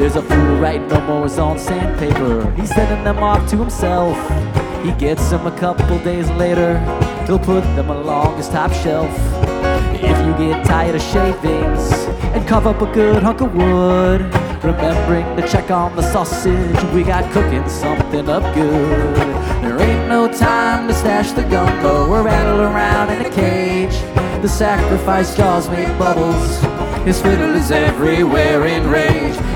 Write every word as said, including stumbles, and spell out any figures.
There's a fool writing no more on sandpaper. He's sending them off to himself. He gets them a couple days later. He'll put them along his top shelf. If you get tired of shavings and carve up a good hunk of wood, remembering to check on the sausage, we got cooking something up good. There ain't no time to stash the gumbo or rattle around in a cage. The sacrifice jaws make bubbles. His fiddle is everywhere in rage.